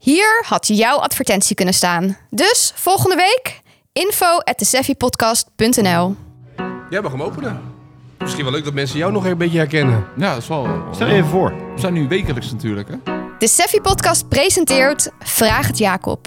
Hier had jouw advertentie kunnen staan. Dus volgende week info@thesavvypodcast.nl. Jij mag hem openen. Misschien wel leuk dat mensen jou nog een beetje herkennen. Ja, dat is wel... Stel je even voor. We zijn nu wekelijks natuurlijk, hè? De Savvy Podcast presenteert Vraag het Jacob.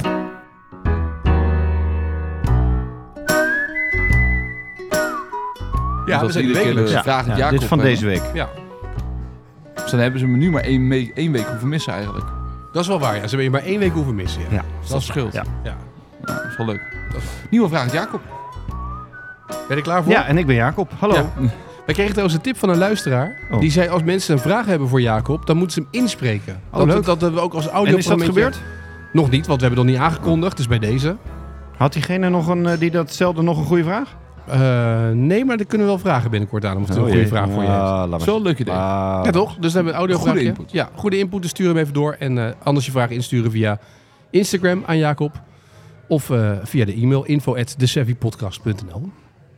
Ja, we zijn iedere keer wekelijks. de Vraag het Jacob. Dit is van deze week. Ja, Dus dan hebben ze me nu maar één week hoeven missen eigenlijk. dat is wel waar. Ja. Ze hebben je maar 1 week hoeven missen. Ja. Ja. Dus dat scheelt. Ja. Ja. Ja, dat is wel leuk. Nieuwe Vraag het Jacob. Ben je er klaar voor? Ja, en ik ben Jacob. Hallo. Ja. Wij kregen trouwens een tip van een luisteraar. Oh. Die zei, als mensen een vraag hebben voor Jacob, dan moeten ze hem inspreken. Leuk. Dat we ook als audio. En is dat gebeurd? Nog niet, want we hebben het nog niet aangekondigd. Dus bij deze. Had diegene nog die dat stelde nog een goede vraag? Nee, maar dat kunnen we wel vragen binnenkort aan. Of het een goede vraag voor je heeft. laat maar. Zo'n leuk idee. Ja, toch? Dus dan hebben we een audiovraagje. Goede input. Ja, goede input. Dus stuur hem even door. En anders je vraag insturen via Instagram aan Jacob. Of via de e-mail info@thesavvypodcast.nl.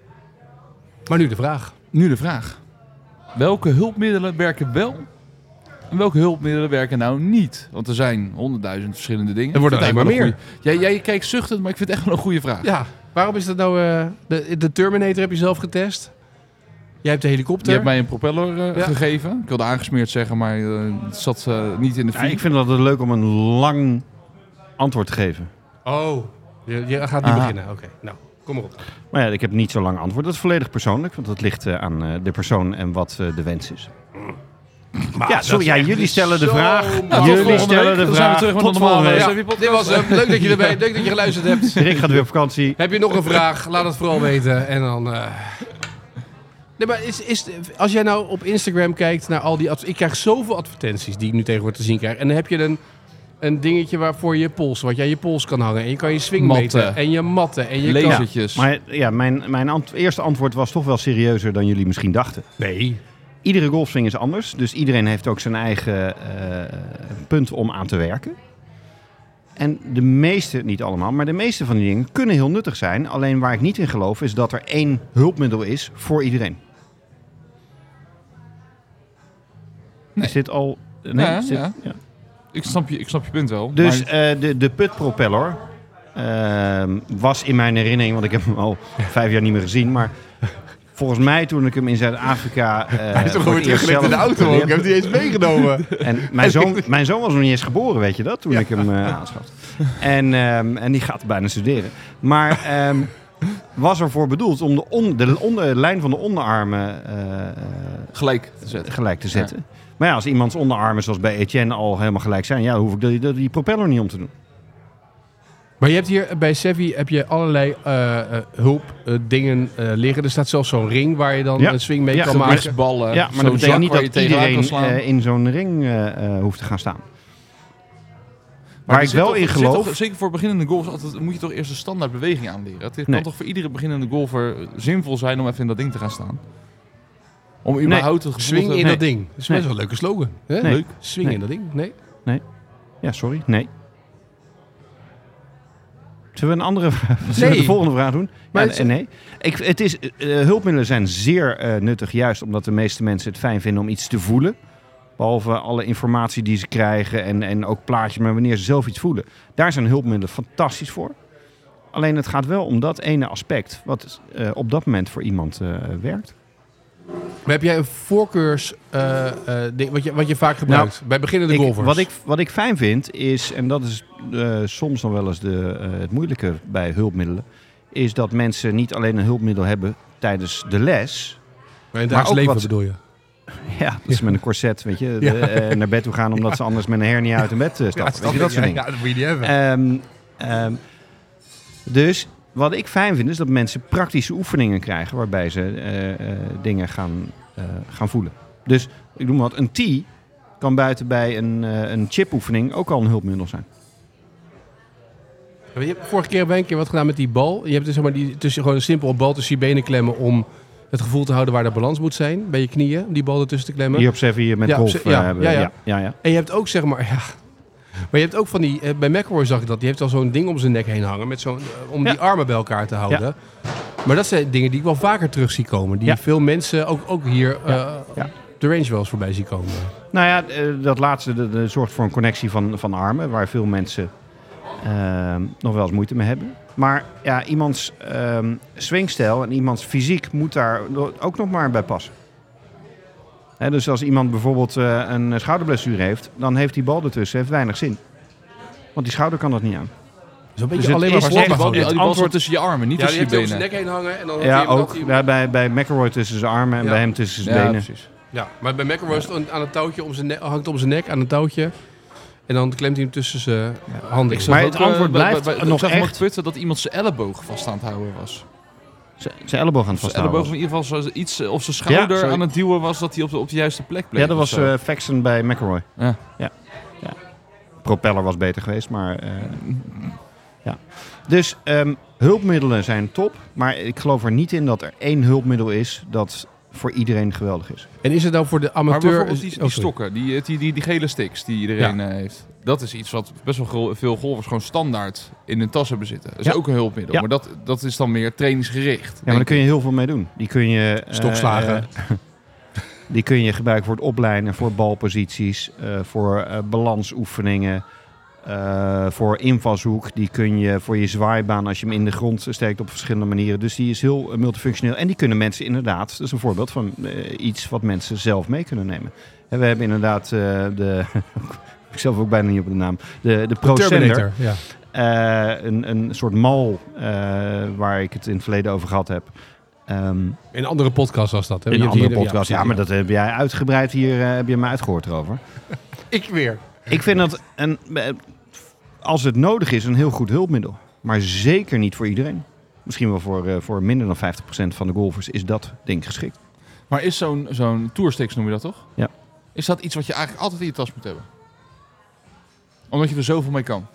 Maar nu de vraag. Nu de vraag. Welke hulpmiddelen werken wel en welke hulpmiddelen werken nou niet? Want er zijn 100.000 verschillende dingen. Er worden Ik vind alleen het maar eigenlijk wel een goeie- Jij kijkt zuchtend, maar ik vind het echt wel een goede vraag. Ja, waarom is dat nou... de Terminator heb je zelf getest. Jij hebt de helikopter. Je hebt mij een propeller Ja. gegeven. Ik wilde aangesmeerd zeggen, maar het zat niet in de Ja, feed. ik vind het altijd leuk om een lang antwoord te geven. Oh, je gaat nu Aha. beginnen. Oké, nou, kom maar op. Maar ja, ik heb niet zo lang antwoord. Dat is volledig persoonlijk, want dat ligt aan de persoon en wat de wens is. Maar Ja, sorry, jullie stellen de zo vraag. makkelijk. Jullie stellen de Dan zijn we vraag. terug met Tot een normale volgende week. Savvy Podcast. Dit was hem. Leuk dat je erbij leuk dat je geluisterd hebt. Rick gaat weer op vakantie. Heb je nog een vraag? Laat het vooral weten. En dan... Nee, maar als jij nou op Instagram kijkt naar al die... Ik krijg zoveel advertenties die ik nu tegenwoordig te zien krijg. En dan heb je een dingetje waarvoor je pols, wat jij aan je pols kan hangen. En je kan je swing Matten. meten. En je matten. En je kan... Lasertjes. Maar ja, mijn eerste antwoord was toch wel serieuzer dan jullie misschien dachten. Nee. Iedere golfswing is anders, dus iedereen heeft ook zijn eigen punt om aan te werken. En de meeste, niet allemaal, maar de meeste van die dingen kunnen heel nuttig zijn. Alleen waar ik niet in geloof is dat er één hulpmiddel is voor iedereen. Nee. Is dit al... Nee, Ja, is dit- ja. ja. Ik snap je punt wel. Dus maar de putpropeller was in mijn herinnering, want ik heb hem al 5 jaar niet meer gezien, maar volgens mij toen ik hem in Zuid-Afrika Hij is toch voor gewoon het eerst teruggelegd in de zelf auto ook. Ik heb die eens meegenomen. En mijn zoon was nog niet eens geboren, weet je dat, toen ik hem aanschafte. En die gaat bijna studeren. Maar was ervoor bedoeld om de lijn van de onderarmen gelijk te zetten. gelijk te zetten. Maar ja, als iemands onderarmen, zoals bij Etienne, al helemaal gelijk zijn, ja, dan hoef ik die propeller niet om te doen. Maar je hebt hier bij Savvy heb je allerlei hulpdingen liggen. Er staat zelfs zo'n ring waar je dan een swing mee kan maken. Mixballen, Ja, maar zo'n dat betekent zak niet waar je dat tegenaan kan iedereen slaan. in zo'n ring hoeft te gaan staan. Maar Waar er ik wel zit in toch- er zit geloof... toch- zeker voor beginnende golfers moet je toch eerst een standaard beweging aanleren. Het kan Nee. toch voor iedere beginnende golfer zinvol zijn om even in dat ding te gaan staan? Om überhaupt het gevoel Swing te... in Nee. dat ding. Dat is best wel een leuke slogan. Hè? Nee. Leuk. Swing Nee. in dat ding. Nee. Ja, sorry. Nee. Zullen we een andere vraag? Zullen we Nee. de volgende vraag doen? Maar Ja, het is- nee. Hulpmiddelen zijn zeer nuttig, juist omdat de meeste mensen het fijn vinden om iets te voelen. Behalve alle informatie die ze krijgen en ook plaatjes, maar wanneer ze zelf iets voelen. Daar zijn hulpmiddelen fantastisch voor. Alleen het gaat wel om dat ene aspect wat op dat moment voor iemand werkt. Maar heb jij een voorkeurs ding, wat je vaak gebruikt bij beginnende golfers? Wat ik fijn vind is, en dat is soms nog wel eens het moeilijke bij hulpmiddelen, is dat mensen niet alleen een hulpmiddel hebben tijdens de les. Maar in het maar dagelijks ook leven wat- bedoel je? Ja, dat is met een corset, weet je, naar bed toe gaan omdat ze anders met een hernia uit hun bed stappen. Weet je, dat soort dingen. Ja, dat moet je niet hebben. Dus wat ik fijn vind is dat mensen praktische oefeningen krijgen waarbij ze dingen gaan voelen. Dus ik noem wat, een tee kan buiten bij een chipoefening ook al een hulpmiddel zijn. Je hebt vorige keer een keer wat gedaan met die bal. Je hebt dus, zeg maar, gewoon een simpel bal tussen je benen klemmen om het gevoel te houden waar de balans moet zijn. Bij je knieën, om die bal ertussen te klemmen. Hier op Savvy met Ja, golf ja, hebben. ja. Ja. En je hebt ook, zeg maar... Ja, maar je hebt ook van die... bij McElroy zag ik dat. Die heeft al zo'n ding om zijn nek heen hangen. Met zo'n, om die armen bij elkaar te houden. Maar dat zijn dingen die ik wel vaker terug zie komen. Die veel mensen, ook hier... de range wel eens voorbij zien komen. Nou ja, dat laatste zorgt voor een connectie van armen, waar veel mensen nog wel eens moeite mee hebben. Maar ja, iemands swingstijl en iemands fysiek moet daar ook nog maar bij passen. Hè, dus als iemand bijvoorbeeld een schouderblessure heeft, dan heeft die bal ertussen weinig zin. Want die schouder kan dat niet aan. Zo'n beetje Dus het alleen maar is voor echt Die bal het zit antwoord- tussen je armen, niet Ja, die tussen heeft je hij op zijn benen. nek heen hangen. En dan Ja, heeft hij ook. dat hij- Ja, bij McIlroy tussen zijn armen en Ja. bij hem tussen zijn Ja, benen. precies. Ja, maar bij McEnroe aan een touwtje hangt om zijn nek aan een touwtje. En dan klemt hij hem tussen zijn handen. Ik Maar zag het ook, antwoord blijft ik nog zag echt- op Twitter dat iemand zijn elleboog vast aan het houden was. Zijn elleboog aan het Zijn vasthouden. elleboog in ieder geval zo iets, of zijn schouder sorry. aan het duwen was, dat hij op de juiste plek bleef. Ja, dat was of zo. Faxon bij McIlroy. Ja. Propeller was beter geweest, maar ja. Dus hulpmiddelen zijn top, maar ik geloof er niet in dat er één hulpmiddel is dat voor iedereen geweldig is. En is het nou voor de Maar amateur... bijvoorbeeld die sorry. stokken, die gele sticks die iedereen heeft. Dat is iets wat best wel veel golfers gewoon standaard in hun tas hebben zitten. Dat is Ja. ook een hulpmiddel, Ja. maar dat is dan meer trainingsgericht. Ja, maar daar kun je heel veel mee doen. Die kun je Stokslagen. Die kun je gebruiken voor het opleiden, voor balposities, voor balansoefeningen, voor invalshoek. Die kun je voor je zwaaibaan als je hem in de grond steekt op verschillende manieren. Dus die is heel multifunctioneel. En die kunnen mensen inderdaad, dat is een voorbeeld van iets wat mensen zelf mee kunnen nemen. En we hebben inderdaad ik zelf ook bijna niet op de naam, de Pro Sender. Terminator, ja. Een soort mal waar ik het in het verleden over gehad heb. In een andere podcast was dat. Hè? In Je een hebt andere hier- podcast. Ja, maar dat heb jij uitgebreid hier, heb je me uitgehoord erover. Ik weer. Ik vind dat, als het nodig is, een heel goed hulpmiddel. Maar zeker niet voor iedereen. Misschien wel voor minder dan 50% van de golfers is dat ding geschikt. Maar is zo'n toursticks, noem je dat toch? Ja. Is dat iets wat je eigenlijk altijd in je tas moet hebben? Omdat je er zoveel mee kan.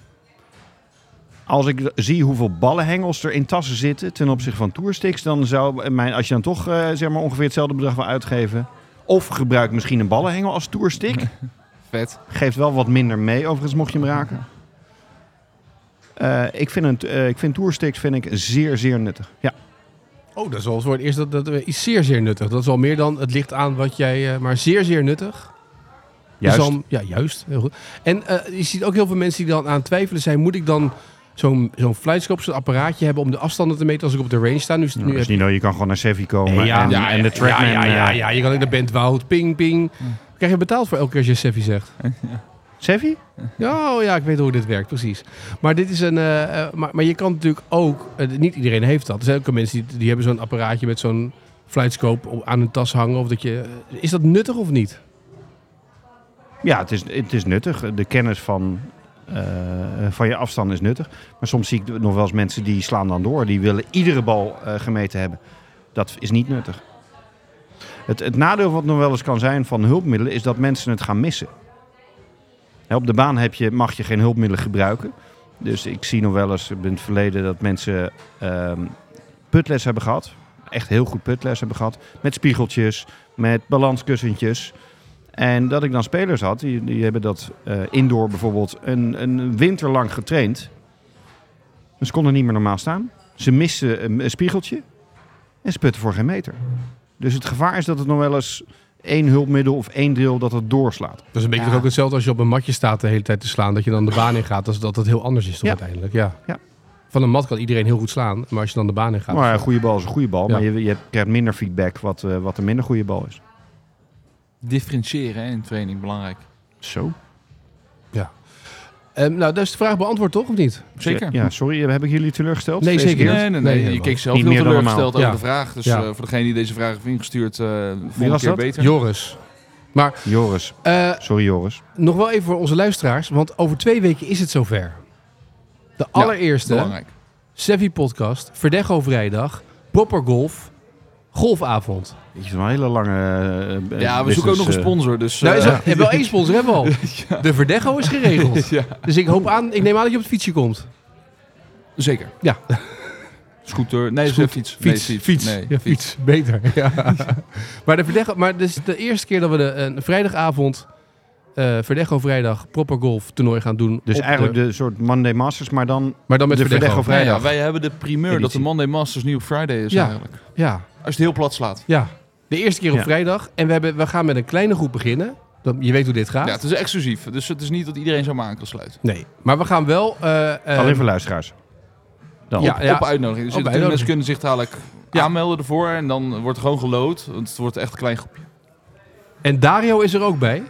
Als ik zie hoeveel ballenhengels er in tassen zitten ten opzichte van toursticks, dan zou als je dan toch zeg maar ongeveer hetzelfde bedrag wil uitgeven, of gebruik misschien een ballenhengel als tourstick. Vet. Geeft wel wat minder mee, overigens, mocht je hem raken. Ik vind toursticks zeer, zeer nuttig. Ja. Oh, dat is wel voor het eerst dat is zeer, zeer nuttig. Dat is al meer dan het ligt aan wat jij... maar zeer, zeer nuttig. Juist. Is al, ja, juist. Heel goed. En je ziet ook heel veel mensen die dan aan het twijfelen zijn. Moet ik dan zo'n flightscope, zo'n apparaatje hebben om de afstanden te meten als ik op de range sta? Nu, Nou, is niet nodig, je kan gewoon naar Sevi komen en de ja, Trackman. ja, je kan ook naar Bentwoud, ping, ping. Krijg je betaald voor elke keer als je Seffi zegt? Sevi? Ja, oh ja, ik weet hoe dit werkt, precies. Maar dit is een... maar je kan natuurlijk ook... niet iedereen heeft dat. Er zijn ook mensen die hebben zo'n apparaatje met zo'n flightscope aan hun tas hangen. Of dat je, is dat nuttig of niet? Ja, het is nuttig. De kennis van je afstand is nuttig. Maar soms zie ik nog wel eens mensen die slaan dan door. Die willen iedere bal gemeten hebben. Dat is niet nuttig. Het nadeel wat nog wel eens kan zijn van hulpmiddelen is dat mensen het gaan missen. Op de baan mag je geen hulpmiddelen gebruiken. Dus ik zie nog wel eens in het verleden dat mensen putles hebben gehad. Echt heel goed putles hebben gehad. Met spiegeltjes, met balanskussentjes. En dat ik dan spelers had, die hebben dat indoor bijvoorbeeld een winter lang getraind. En ze konden niet meer normaal staan. Ze misten een spiegeltje en ze putten voor geen meter. Dus het gevaar is dat het nog wel eens één hulpmiddel of één deel dat het doorslaat. Dat is een beetje ook hetzelfde als je op een matje staat de hele tijd te slaan. Dat je dan de baan in gaat. Dat het heel anders is toch uiteindelijk. Ja. Van een mat kan iedereen heel goed slaan. Maar als je dan de baan in gaat... Maar een goede bal is een goede bal. Ja. Maar je krijgt minder feedback wat een minder goede bal is. Differentiëren in training, belangrijk. Zo? nou, dat is de vraag beantwoord toch, of niet? Zeker. Ja, sorry, heb ik jullie teleurgesteld? Nee, deze zeker keer? niet. Nee. Nee, Je keek zelf niet heel meer dan teleurgesteld over normaal. de vraag. Dus Ja. voor degene die deze vraag heeft ingestuurd, volgende was keer dat? beter. Joris. Maar Joris. Sorry, Joris. nog wel even voor onze luisteraars. Want over 2 weken is het zover. De allereerste Belangrijk. Seffi podcast, Verdecho vrijdag, Proper Golf, golfavond. Weet je, een hele lange Ja, we zoeken ook nog een sponsor. Dus, Nou, is wel één sponsor, hebben we al. De Verdecho is geregeld. Ja. Dus ik neem aan dat je op het fietsje komt. Zeker. Ja. Scooter. Nee, Scoot- fiets. Fiets. Nee, Fiets. Nee, Ja, fiets. Beter. Ja. Maar de Verdecho, maar dit is de eerste keer dat we een vrijdagavond Verdecho vrijdag Proper Golf toernooi gaan doen. Dus op eigenlijk de soort Monday Masters, maar dan maar dan met de Verdecho. Verdecho vrijdag. wij hebben de primeur dat de Editie. Monday Masters nu op Friday is Ja. eigenlijk. Ja, Als je het heel plat slaat. ja. De eerste keer op Ja. vrijdag. En we gaan met een kleine groep beginnen. Je weet hoe dit gaat. Ja, het is exclusief. Dus het is niet dat iedereen zomaar aan kan sluiten. Nee, maar we gaan wel... Alleen voor luisteraars. Dan. Ja. Op uitnodiging. Dus Op de uitnodiging. mensen kunnen zich dadelijk aanmelden ervoor. En dan wordt er gewoon gelood. Want het wordt echt een klein groepje. En Dario is er ook bij.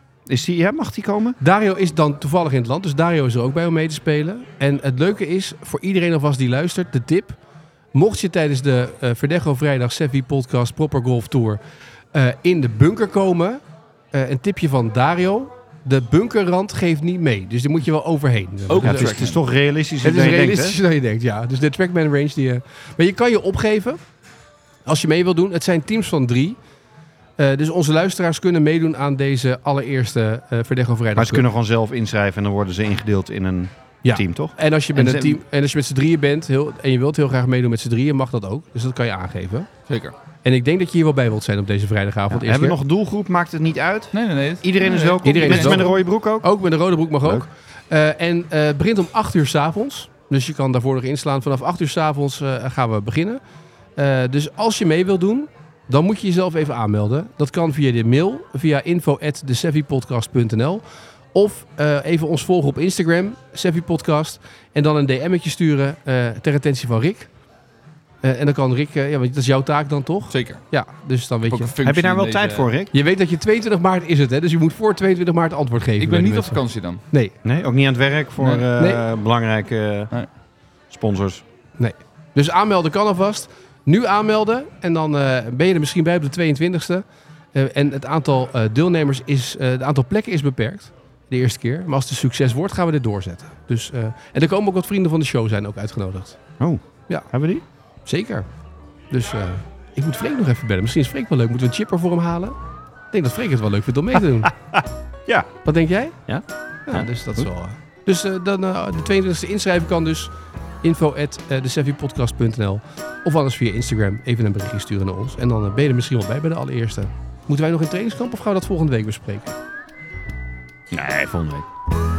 Mag die komen? Dario is dan toevallig in het land. Dus Dario is er ook bij om mee te spelen. En het leuke is, voor iedereen alvast die luistert, de tip. Mocht je tijdens de Verdecho Vrijdag Seffi Podcast Proper Golf Tour in de bunker komen. Een tipje van Dario. De bunkerrand geeft niet mee. Dus die moet je wel overheen. Ook Ja, op het is toch realistisch. Het is dan je denkt, realistischer dan je denkt, ja. Dus de Trackman Range maar je kan je opgeven als je mee wil doen. Het zijn teams van 3. Dus onze luisteraars kunnen meedoen aan deze allereerste Verdecho Vrijdag. Maar ze kunnen gewoon zelf inschrijven en dan worden ze ingedeeld in een team, toch? En als je met En een team en als je met z'n drieën bent en je wilt heel graag meedoen met z'n drieën, mag dat ook. Dus dat kan je aangeven. Zeker. En ik denk dat je hier wel bij wilt zijn op deze vrijdagavond. Hebben we nog een doelgroep? Maakt het niet uit? Nee. Iedereen is welkom. Iedereen is Mensen met een welkom. rode broek ook? Ook met een rode broek mag Leuk. ook. En het begint om 8 uur 's avonds. Dus je kan daarvoor nog inslaan. Vanaf 8 uur 's avonds gaan we beginnen. Dus als je mee wilt doen, dan moet je jezelf even aanmelden. Dat kan via de mail, via info@theseffypodcast.nl. Of even ons volgen op Instagram, Seffi Podcast. En dan een DM'tje sturen ter attentie van Rick. En dan kan Rick, want dat is jouw taak dan toch? Zeker. Ja, dus dan weet Ook je. een functie Heb je daar wel in tijd deze- voor, Rick? Je weet dat je 22 maart is het, hè? Dus je moet voor 22 maart antwoord geven. Ik bij ben de niet op mensen. vakantie dan. Nee. Nee, ook niet aan het werk voor Nee. belangrijke Nee. sponsors. Dus aanmelden kan alvast. Nu aanmelden en dan ben je er misschien bij op de 22e. En het aantal deelnemers het aantal plekken is beperkt. De eerste keer. Maar als het een succes wordt, gaan we dit doorzetten. Dus, en er komen ook wat vrienden van de show zijn ook uitgenodigd. Oh, Ja. Hebben we die? Zeker. Dus ik moet Freek nog even bellen. Misschien is Freek wel leuk. Moeten we een chipper voor hem halen? Ik denk dat Freek het wel leuk vindt om mee te doen. Ja. Wat denk jij? Ja. Ja, dus dat is wel... Dus dan de 22e inschrijven kan dus info@theseffypodcast.nl of anders via Instagram even een berichtje sturen naar ons. En dan ben je er misschien wel bij de allereerste. Moeten wij nog in trainingskamp of gaan we dat volgende week bespreken? Nee, volgende week.